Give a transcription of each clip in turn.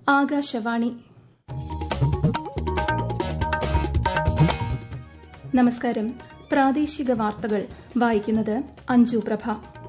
ആകാശവാണി. നമസ്കാരം. പ്രാദേശിക വാർത്തകൾ വായിക്കുന്നത് അഞ്ജു പ്രഭ.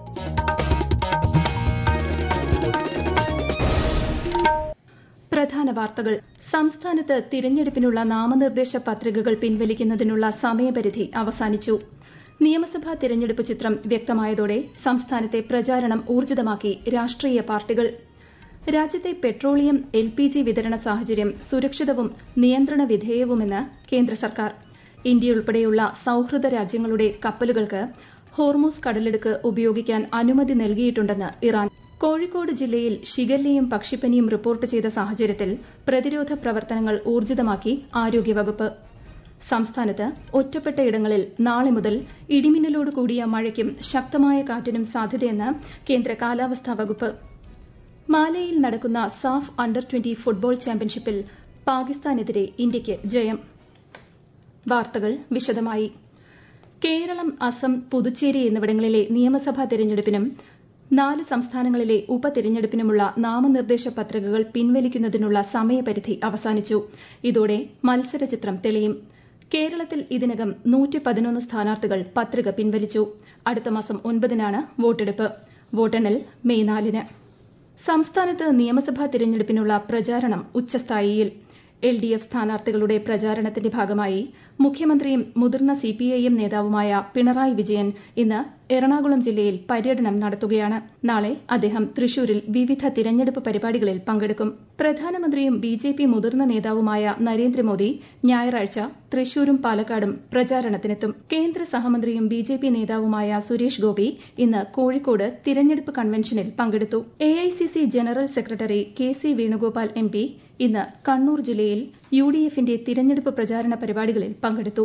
പ്രധാന വാർത്തകൾ. സംസ്ഥാനത്ത് തിരഞ്ഞെടുപ്പിനുള്ള നാമനിർദ്ദേശ പത്രികകൾ പിൻവലിക്കുന്നതിനുള്ള സമയപരിധി അവസാനിച്ചു. നിയമസഭാ തിരഞ്ഞെടുപ്പ് ചിത്രം വ്യക്തമായതോടെ സംസ്ഥാനത്തെ പ്രചാരണം ഊർജിതമാക്കി രാഷ്ട്രീയ പാർട്ടികൾ. രാജ്യത്തെ പെട്രോളിയം LPG വിതരണ സാഹചര്യം സുരക്ഷിതവും നിയന്ത്രണ വിധേയവുമെന്ന് കേന്ദ്ര സർക്കാർ. ഇന്ത്യയുൾപ്പെടെയുള്ള സൌഹൃദ രാജ്യങ്ങളുടെ കപ്പലുകൾക്ക് ഹോർമൂസ് കടലിടുക്ക് ഉപയോഗിക്കാൻ അനുമതി നൽകിയിട്ടുണ്ടെന്ന് ഇറാൻ. കോഴിക്കോട് ജില്ലയിൽ ഷിഗല്ലയും പക്ഷിപ്പനിയും റിപ്പോർട്ട് ചെയ്ത സാഹചര്യത്തിൽ പ്രതിരോധ പ്രവർത്തനങ്ങൾ ഊർജിതമാക്കി ആരോഗ്യവകുപ്പ്. സംസ്ഥാനത്ത് ഒറ്റപ്പെട്ടയിടങ്ങളിൽ നാളെ മുതൽ ഇടിമിന്നലോട് കൂടിയ മഴയ്ക്കും ശക്തമായ കാറ്റിനും സാധ്യതയെന്ന് കേന്ദ്ര കാലാവസ്ഥാ വകുപ്പ്. മാലെയിൽ നടക്കുന്ന സാഫ് അണ്ടർ-20 ഫുട്ബോൾ ചാമ്പ്യൻഷിപ്പിൽ പാകിസ്ഥാനെതിരെ ഇന്ത്യയ്ക്ക് ജയം. വാർത്തകൾ വിശദമായി. കേരളം, അസം, പുതുച്ചേരി എന്നിവിടങ്ങളിലെ നിയമസഭാ തെരഞ്ഞെടുപ്പിനും 4 സംസ്ഥാനങ്ങളിലെ ഉപതെരഞ്ഞെടുപ്പിനുമുള്ള നാമനിർദ്ദേശ പത്രികകൾ പിൻവലിക്കുന്നതിനുള്ള സമയപരിധി അവസാനിച്ചു. ഇതോടെ മത്സരചിത്രം തെളിയും. കേരളത്തിൽ ഇതിനകം 111 സ്ഥാനാർത്ഥികൾ പത്രിക പിൻവലിച്ചു. അടുത്ത മാസം 9-നാണ് വോട്ടെടുപ്പ്. വോട്ടെണ്ണൽ മെയ് 4-ന്. സംസ്ഥാനത്ത് നിയമസഭാ തിരഞ്ഞെടുപ്പിനുള്ള പ്രചാരണം ഉച്ചസ്ഥായിയിൽ. LDF സ്ഥാനാർത്ഥികളുടെ പ്രചാരണത്തിന്റെ ഭാഗമായി മുഖ്യമന്ത്രിയും മുതിർന്ന CPIM നേതാവുമായ പിണറായി വിജയൻ ഇന്ന് എറണാകുളം ജില്ലയിൽ പര്യടനം നടത്തുകയാണ്. നാളെ അദ്ദേഹം തൃശൂരിൽ വിവിധ തിരഞ്ഞെടുപ്പ് പരിപാടികളിൽ പങ്കെടുക്കും. പ്രധാനമന്ത്രിയും BJP മുതിർന്ന നേതാവുമായ നരേന്ദ്രമോദി ഞായറാഴ്ച തൃശൂരും പാലക്കാടും പ്രചാരണത്തിനെത്തും. കേന്ദ്ര സഹമന്ത്രിയും BJP നേതാവുമായ സുരേഷ് ഗോപി ഇന്ന് കോഴിക്കോട് തിരഞ്ഞെടുപ്പ് കൺവെൻഷനിൽ പങ്കെടുത്തു. AICC general secretary KC Venugopal MP ഇന്ന് കണ്ണൂർ ജില്ലയിൽ UDFന്റെ തിരഞ്ഞെടുപ്പ് പ്രചാരണ പരിപാടികളിൽ പങ്കെടുത്തു.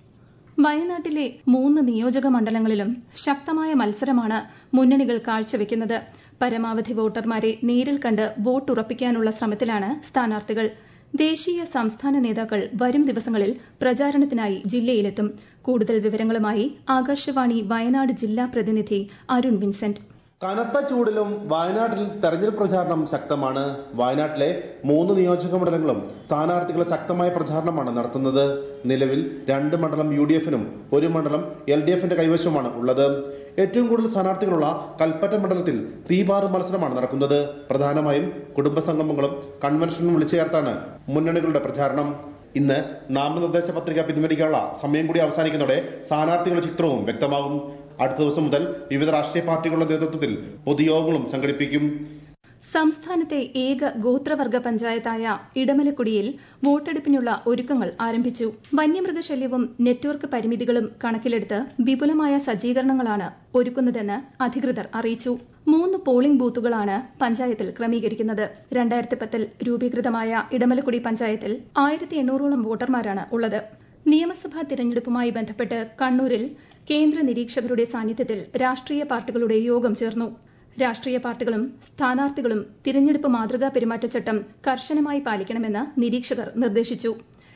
വയനാട്ടിലെ 3 നിയോജക മണ്ഡലങ്ങളിലും ശക്തമായ മത്സരമാണ് മുന്നണികൾ കാഴ്ചവെക്കുന്നത്. പരമാവധി വോട്ടർമാരെ നേരിൽ കണ്ട് വോട്ടുറപ്പിക്കാനുള്ള ശ്രമത്തിലാണ് സ്ഥാനാർത്ഥികൾ. ദേശീയ, സംസ്ഥാന നേതാക്കൾ വരും ദിവസങ്ങളിൽ പ്രചാരണത്തിനായി ജില്ലയിലെത്തും. കൂടുതൽ വിവരങ്ങളുമായി ആകാശവാണി വയനാട് ജില്ലാ പ്രതിനിധി അരുൺ വിൻസെന്റ്. കനത്ത ചൂടിലും വയനാട്ടിൽ തെരഞ്ഞെടുപ്പ് പ്രചാരണം ശക്തമാണ്. വയനാട്ടിലെ 3 നിയോജക മണ്ഡലങ്ങളും സ്ഥാനാർത്ഥികൾ ശക്തമായ പ്രചാരണമാണ് നടത്തുന്നത്. നിലവിൽ 2 മണ്ഡലം UDFനും 1 മണ്ഡലം LDFന്റെ കൈവശമാണ് ഉള്ളത്. ഏറ്റവും കൂടുതൽ സ്ഥാനാർത്ഥികളുള്ള കൽപ്പറ്റ മണ്ഡലത്തിൽ തീപാറ് മത്സരമാണ് നടക്കുന്നത്. പ്രധാനമായും കുടുംബസംഗമങ്ങളും കൺവെൻഷനും വിളിച്ചു ചേർത്താണ് മുന്നണികളുടെ പ്രചാരണം. ഇന്ന് നാമനിർദ്ദേശ പത്രിക പിൻവലിക്കാനുള്ള സമയം കൂടി അവസാനിക്കുന്നതോടെ സ്ഥാനാർത്ഥികളുടെ ചിത്രവും വ്യക്തമാകും. അടുത്ത ദിവസം മുതൽ വിവിധ രാഷ്ട്രീയ പാർട്ടികളുടെ നേതൃത്വത്തിൽ പൊതുയോഗങ്ങളും സംഘടിപ്പിക്കും. സംസ്ഥാനത്തെ ഏക ഗോത്രവർഗ പഞ്ചായത്തായ ഇടമലക്കുടിയിൽ വോട്ടെടുപ്പിനുള്ള ഒരുക്കങ്ങൾ ആരംഭിച്ചു. വന്യമൃഗശല്യവും നെറ്റ്വർക്ക് പരിമിതികളും കണക്കിലെടുത്ത് വിപുലമായ സജ്ജീകരണങ്ങളാണ് ഒരുക്കുന്നതെന്ന് അധികൃതർ അറിയിച്ചു. 3 പോളിംഗ് ബൂത്തുകളാണ് പഞ്ചായത്തിൽ ക്രമീകരിക്കുന്നത്. 2010-ൽ രൂപീകൃതമായ ഇടമലക്കുടി പഞ്ചായത്തിൽ 1800ഓളം വോട്ടർമാരാണ് ഉള്ളത്. നിയമസഭാ തിരഞ്ഞെടുപ്പുമായി ബന്ധപ്പെട്ട് കണ്ണൂരിൽ കേന്ദ്ര നിരീക്ഷകരുടെ സാന്നിധ്യത്തിൽ രാഷ്ട്രീയ പാർട്ടികളുടെ യോഗം ചേർന്നു. രാഷ്ട്രീയ പാർട്ടികളും സ്ഥാനാർത്ഥികളും തിരഞ്ഞെടുപ്പ് മാതൃകാ പെരുമാറ്റച്ചട്ടം കർശനമായി പാലിക്കണമെന്ന് നിരീക്ഷകർ നിർദ്ദേശിച്ചു.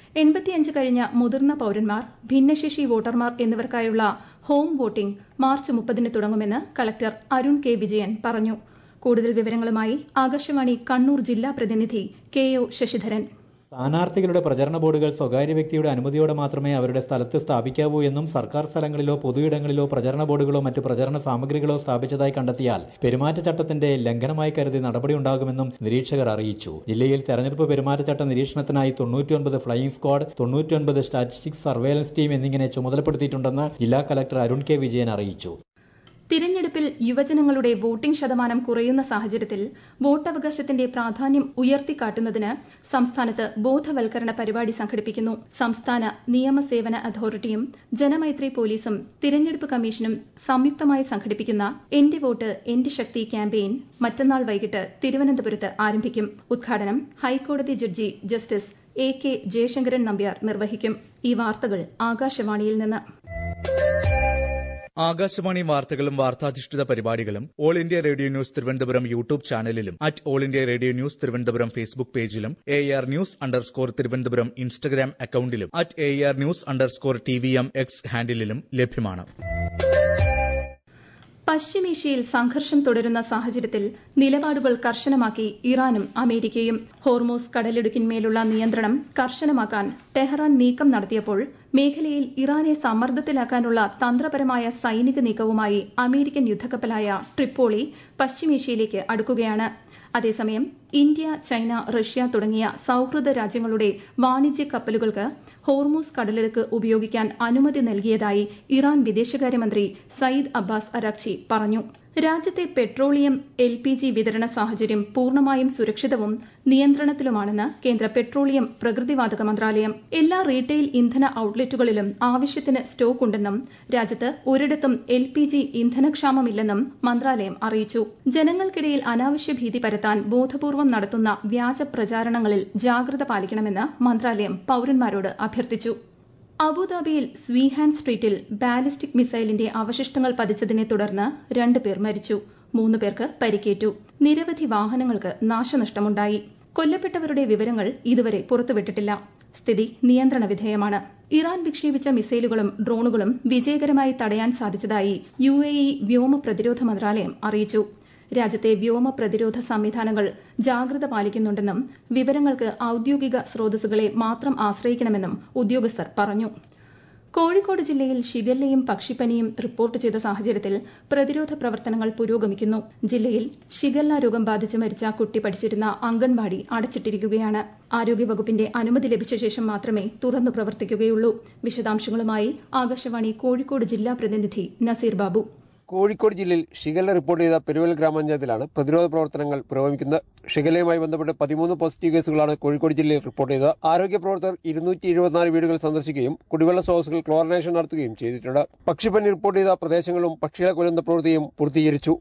85 കഴിഞ്ഞ മുതിർന്ന പൌരന്മാർ, ഭിന്നശേഷി വോട്ടർമാർ എന്നിവർക്കായുള്ള ഹോം വോട്ടിംഗ് മാർച്ച് 30-ന് തുടങ്ങുമെന്ന് കളക്ടർ അരുൺ K. വിജയൻ പറഞ്ഞു. കൂടുതൽ വിവരങ്ങളുമായി ആകാശവാണി കണ്ണൂർ ജില്ലാ പ്രതിനിധി KO ശശിധരൻ. സ്ഥാനാർത്ഥികളുടെ പ്രചരണ ബോർഡുകൾ സ്വകാര്യ വ്യക്തിയുടെ അനുമതിയോടെ മാത്രമേ അവരുടെ സ്ഥലത്ത് സ്ഥാപിക്കാവൂ എന്നും സർക്കാർ സ്ഥലങ്ങളിലോ പൊതുയിടങ്ങളിലോ പ്രചരണ ബോർഡുകളോ മറ്റ് പ്രചരണ സാമഗ്രികളോ സ്ഥാപിച്ചതായി കണ്ടെത്തിയാൽ പെരുമാറ്റച്ചട്ടത്തിന്റെ ലംഘനമായി കരുതി നടപടിയുണ്ടാകുമെന്നും നിരീക്ഷകർ അറിയിച്ചു. ജില്ലയിൽ തെരഞ്ഞെടുപ്പ് പെരുമാറ്റച്ചട്ട നിരീക്ഷണത്തിനായി 99 flying squad, 99 statistics surveillance team എന്നിങ്ങനെ ചുമതലപ്പെടുത്തിയിട്ടുണ്ടെന്ന് ജില്ലാ കലക്ടർ അരുൺ K. വിജയൻ അറിയിച്ചു. തിരഞ്ഞെടുപ്പിൽ യുവജനങ്ങളുടെ വോട്ടിംഗ് ശതമാനം കുറയുന്ന സാഹചര്യത്തിൽ വോട്ടവകാശത്തിന്റെ പ്രാധാന്യം ഉയർത്തിക്കാട്ടുന്നതിന് സംസ്ഥാനത്ത് ബോധവൽക്കരണ പരിപാടി സംഘടിപ്പിക്കുന്നു. സംസ്ഥാന നിയമസേവന അതോറിറ്റിയും ജനമൈത്രി പോലീസും തിരഞ്ഞെടുപ്പ് കമ്മീഷനും സംയുക്തമായി സംഘടിപ്പിക്കുന്ന എന്റെ വോട്ട് എന്റെ ശക്തി ക്യാമ്പയിൻ മറ്റന്നാൾ വൈകിട്ട് തിരുവനന്തപുരത്ത് ആരംഭിക്കും. ഉദ്ഘാടനം ഹൈക്കോടതി judge justice AK Jayasankaran Nambiar നിർവഹിക്കും. ഈ വാർത്തകൾ ആകാശവാണിയിൽ നിന്ന്. ആകാശവാണി വാർത്തകളും വാർത്താധിഷ്ഠിത പരിപാടികളും all India radio news Thiruvananthapuram YouTube ചാനലിലും all India radio news Thiruvananthapuram Facebook പേജിലും AR News_ തിരുവനന്തപുരം ഇൻസ്റ്റഗ്രാം അക്കൌണ്ടിലും AR News_TVM X ഹാൻഡിലും ലഭ്യമാണ്. പശ്ചിമേഷ്യയിൽ സംഘർഷം തുടരുന്ന സാഹചര്യത്തിൽ നിലപാടുകൾ കർശനമാക്കി ഇറാനും അമേരിക്കയും. ഹോർമൂസ് കടലിടുക്കിന്മേലുള്ള നിയന്ത്രണം കർശനമാക്കാൻ ടെഹ്റാൻ നീക്കം നടത്തിയപ്പോൾ മേഖലയിൽ ഇറാനെ സമ്മർദ്ദത്തിലാക്കാനുള്ള തന്ത്രപരമായ സൈനിക നീക്കവുമായി അമേരിക്കൻ യുദ്ധക്കപ്പലായ ട്രിപ്പോളി പശ്ചിമേഷ്യയിലേക്ക് അടുക്കുകയാണ്. അതേസമയം ഇന്ത്യ, ചൈന, റഷ്യ തുടങ്ങിയ സൌഹൃദ രാജ്യങ്ങളുടെ വാണിജ്യ കപ്പലുകൾക്ക് ഹോർമൂസ് കടലിടുക്ക് ഉപയോഗിക്കാൻ അനുമതി നൽകിയതായി ഇറാൻ വിദേശകാര്യമന്ത്രി സയ്യിദ് അബ്ബാസ് അരാക്ചി പറഞ്ഞു. രാജ്യത്തെ പെട്രോളിയം, LPG വിതരണ സാഹചര്യം പൂർണ്ണമായും സുരക്ഷിതവും നിയന്ത്രണത്തിലുമാണെന്ന് കേന്ദ്ര പെട്രോളിയം, പ്രകൃതിവാതക മന്ത്രാലയം. എല്ലാ റീറ്റെയിൽ ഇന്ധന ഔട്ട്ലെറ്റുകളിലും ആവശ്യത്തിന് സ്റ്റോക്ക് ഉണ്ടെന്നും രാജ്യത്ത് ഒരിടത്തും LPG ഇന്ധനക്ഷാമമില്ലെന്നും മന്ത്രാലയം അറിയിച്ചു. ജനങ്ങൾക്കിടയിൽ അനാവശ്യ ഭീതി പരത്താൻ ബോധപൂർവം നടത്തുന്ന വ്യാജ പ്രചാരണങ്ങളിൽ ജാഗ്രത പാലിക്കണമെന്ന് മന്ത്രാലയം പൌരന്മാരോട് അഭ്യർത്ഥിച്ചു. അബുദാബിയിൽ സ്വീഹാൻ സ്ട്രീറ്റിൽ ബാലിസ്റ്റിക് മിസൈലിന്റെ അവശിഷ്ടങ്ങൾ പതിച്ചതിനെ തുടർന്ന് 2 പേർ മരിച്ചു, 3 പേർക്ക് പരിക്കേറ്റു. നിരവധി വാഹനങ്ങൾക്ക് നാശനഷ്ടമുണ്ടായി. കൊല്ലപ്പെട്ടവരുടെ വിവരങ്ങൾ ഇതുവരെ പുറത്തുവിട്ടിട്ടില്ല. സ്ഥിതി നിയന്ത്രണ വിധേയമാണ്. ഇറാൻ വിക്ഷേപിച്ച മിസൈലുകളും ഡ്രോണുകളും വിജയകരമായി തടയാൻ സാധിച്ചതായി UAE വ്യോമ പ്രതിരോധ മന്ത്രാലയം അറിയിച്ചു. രാജ്യത്തെ വ്യോമ പ്രതിരോധ സംവിധാനങ്ങൾ ജാഗ്രത പാലിക്കുന്നുണ്ടെന്നും വിവരങ്ങൾക്ക് ഔദ്യോഗിക സ്രോതസ്സുകളെ മാത്രം ആശ്രയിക്കണമെന്നും ഉദ്യോഗസ്ഥർ പറഞ്ഞു. കോഴിക്കോട് ജില്ലയിൽ ഷിഗല്ലയും പക്ഷിപ്പനിയും റിപ്പോർട്ട് ചെയ്ത സാഹചര്യത്തിൽ പ്രതിരോധ പ്രവർത്തനങ്ങൾ പുരോഗമിക്കുന്നു. ജില്ലയിൽ ഷിഗല്ല രോഗം ബാധിച്ച് മരിച്ച കുട്ടി പഠിച്ചിരുന്ന അംഗൻവാടി അടച്ചിട്ടിരിക്കുകയാണ്. ആരോഗ്യവകുപ്പിന്റെ അനുമതി ലഭിച്ച ശേഷം മാത്രമേ തുറന്നു പ്രവർത്തിക്കുകയുള്ളൂ. വിശദാംശങ്ങളുമായി ആകാശവാണി കോഴിക്കോട് ജില്ലാ പ്രതിനിധി നസീർ ബാബു. കോഴിക്കോട് ജില്ലയിൽ ഷിഗല്ല റിപ്പോർട്ട് ചെയ്ത പെരുവൽ ഗ്രാമപഞ്ചായത്തിലാണ് പ്രതിരോധ പ്രവർത്തനങ്ങൾ പുരോഗമിക്കുന്നത്. ഷിഗല്ലയുമായി ബന്ധപ്പെട്ട് 13 പോസിറ്റീവ് കേസുകളാണ് കോഴിക്കോട് ജില്ലയിൽ റിപ്പോർട്ട് ചെയ്തത്. ആരോഗ്യ പ്രവർത്തകർ 274 വീടുകൾ സന്ദർശിക്കുകയും കുടിവെള്ള സ്രോതസ്സുകൾ ക്ലോറിനേഷൻ നടത്തുകയും ചെയ്തിട്ടുണ്ട്. പക്ഷിപ്പനി റിപ്പോർട്ട് ചെയ്ത പ്രദേശങ്ങളും പക്ഷികളെ കൊല്ലുന്ന പ്രവൃത്തിയും പൂർത്തീകരിച്ചു.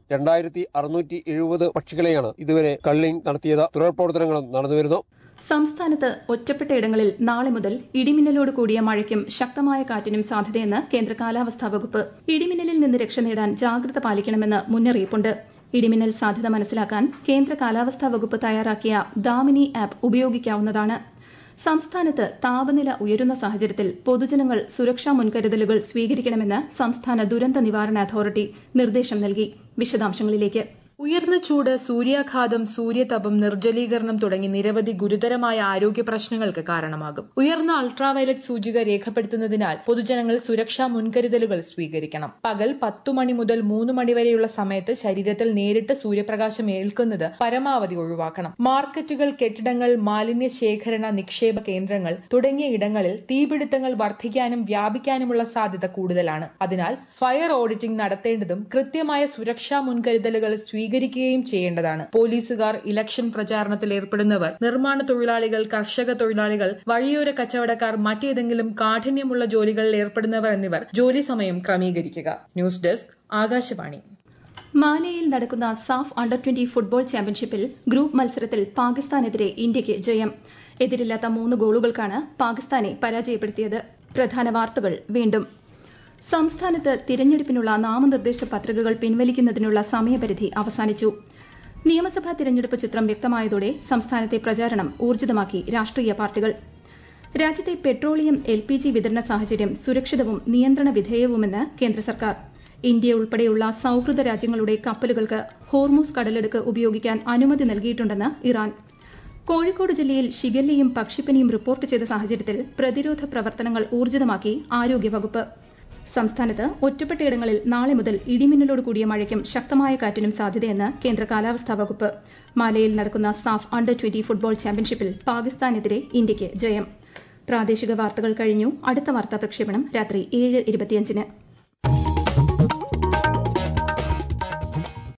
2670 പക്ഷികളെയാണ് ഇതുവരെ കള്ളിംഗ് നടത്തിയത്. തുടർ പ്രവർത്തനങ്ങളും നടന്നുവരുന്നു. സംസ്ഥാനത്ത് ഒറ്റപ്പെട്ടയിടങ്ങളിൽ നാളെ മുതൽ ഇടിമിന്നലോട് കൂടിയ മഴയ്ക്കും ശക്തമായ കാറ്റിനും സാധ്യതയെന്ന് കേന്ദ്ര കാലാവസ്ഥാ വകുപ്പ്. ഇടിമിന്നലിൽ നിന്ന് രക്ഷ നേടാൻ ജാഗ്രത പാലിക്കണമെന്ന് മുന്നറിയിപ്പുണ്ട്. ഇടിമിന്നൽ സാധ്യത മനസ്സിലാക്കാൻ കേന്ദ്ര കാലാവസ്ഥാ വകുപ്പ് തയ്യാറാക്കിയ ദാമിനി ആപ്പ് ഉപയോഗിക്കാവുന്നതാണ്. സംസ്ഥാനത്ത് താപനില ഉയരുന്ന സാഹചര്യത്തിൽ പൊതുജനങ്ങൾ സുരക്ഷാ മുൻകരുതലുകൾ സ്വീകരിക്കണമെന്ന് സംസ്ഥാന ദുരന്ത നിവാരണ അതോറിറ്റി നിർദ്ദേശം നൽകി. വിശദാംശങ്ങളിലേക്ക്. ഉയർന്ന ചൂട്, സൂര്യാഘാതം, സൂര്യതപം, നിർജ്ജലീകരണം തുടങ്ങി നിരവധി ഗുരുതരമായ ആരോഗ്യ പ്രശ്നങ്ങൾക്ക് കാരണമാകും. ഉയർന്ന അൾട്രാവയലറ്റ് സൂചിക രേഖപ്പെടുത്തുന്നതിനാൽ പൊതുജനങ്ങൾ സുരക്ഷാ മുൻകരുതലുകൾ സ്വീകരിക്കണം. പകൽ 10 മണി മുതൽ 3 മണി വരെയുള്ള സമയത്ത് ശരീരത്തിൽ നേരിട്ട് സൂര്യപ്രകാശം ഏൽക്കുന്നത് പരമാവധി ഒഴിവാക്കണം. മാർക്കറ്റുകൾ, കെട്ടിടങ്ങൾ, മാലിന്യ ശേഖരണ നിക്ഷേപ കേന്ദ്രങ്ങൾ തുടങ്ങിയ ഇടങ്ങളിൽ തീപിടുത്തങ്ങൾ വർദ്ധിക്കാനും വ്യാപിക്കാനുമുള്ള സാധ്യത കൂടുതലാണ്. അതിനാൽ ഫയർ ഓഡിറ്റിംഗ് നടത്തേണ്ടതും കൃത്യമായ സുരക്ഷാ മുൻകരുതലുകൾ സ്വീകരിക്കുകയും ചെയ്യേണ്ടതാണ്. പോലീസുകാർ, ഇലക്ഷൻ പ്രചാരണത്തിൽ ഏർപ്പെടുന്നവർ, നിർമ്മാണ തൊഴിലാളികൾ, കർഷക തൊഴിലാളികൾ, വഴിയോര കച്ചവടക്കാർ, മറ്റേതെങ്കിലും കാഠിന്യമുള്ള ജോലികളിൽ ഏർപ്പെടുന്നവർ എന്നിവർ ജോലി സമയം ക്രമീകരിക്കുക. News desk, Akashvani. മാലെയിൽ നടക്കുന്ന സാഫ് അണ്ടർ-20 ഫുട്ബോൾ ചാമ്പ്യൻഷിപ്പിൽ ഗ്രൂപ്പ് മത്സരത്തിൽ പാകിസ്ഥാനെതിരെ ഇന്ത്യയ്ക്ക് ജയം. എതിരില്ലാത്ത 3 ഗോളുകൾക്കാണ് പാകിസ്ഥാനെ പരാജയപ്പെടുത്തിയത്. പ്രധാന വാർത്തകൾ വീണ്ടും. സംസ്ഥാനത്ത് തിരഞ്ഞെടുപ്പിനുള്ള നാമനിർദ്ദേശ പത്രികകൾ പിൻവലിക്കുന്നതിനുള്ള സമയപരിധി അവസാനിച്ചു. നിയമസഭാ തിരഞ്ഞെടുപ്പ് ചിത്രം വ്യക്തമായതോടെ സംസ്ഥാനത്തെ പ്രചാരണം ഊർജിതമാക്കി രാഷ്ട്രീയ പാർട്ടികൾ. രാജ്യത്തെ പെട്രോളിയം, LPG വിതരണ സാഹചര്യം സുരക്ഷിതവും നിയന്ത്രണ വിധേയവുമെന്ന് കേന്ദ്ര സർക്കാർ. ഇന്ത്യ ഉൾപ്പെടെയുള്ള സൌഹൃദ രാജ്യങ്ങളുടെ കപ്പലുകൾക്ക് ഹോർമൂസ് കടലിടുക്ക് ഉപയോഗിക്കാൻ അനുമതി നൽകിയിട്ടുണ്ടെന്ന് ഇറാൻ. കോഴിക്കോട് ജില്ലയിൽ ഷിഗല്ലയും പക്ഷിപ്പനിയും റിപ്പോർട്ട് ചെയ്ത സാഹചര്യത്തിൽ പ്രതിരോധ പ്രവർത്തനങ്ങൾ ഊർജിതമാക്കി ആരോഗ്യവകുപ്പ്. സംസ്ഥാനത്ത് ഒറ്റപ്പെട്ടയിടങ്ങളിൽ നാളെ മുതൽ ഇടിമിന്നലോട് കൂടിയ മഴയ്ക്കും ശക്തമായ കാറ്റിനും സാധ്യതയെന്ന് കേന്ദ്ര കാലാവസ്ഥാ വകുപ്പ്. മാലെയിൽ നടക്കുന്ന സാഫ് അണ്ടർ-20 ഫുട്ബോൾ ചാമ്പ്യൻഷിപ്പിൽ പാകിസ്ഥാനെതിരെ ഇന്ത്യയ്ക്ക് ജയം. പ്രാദേശിക വാർത്തകൾ കഴിഞ്ഞു. അടുത്ത വാർത്താ പ്രക്ഷേപണം രാത്രി 7:25.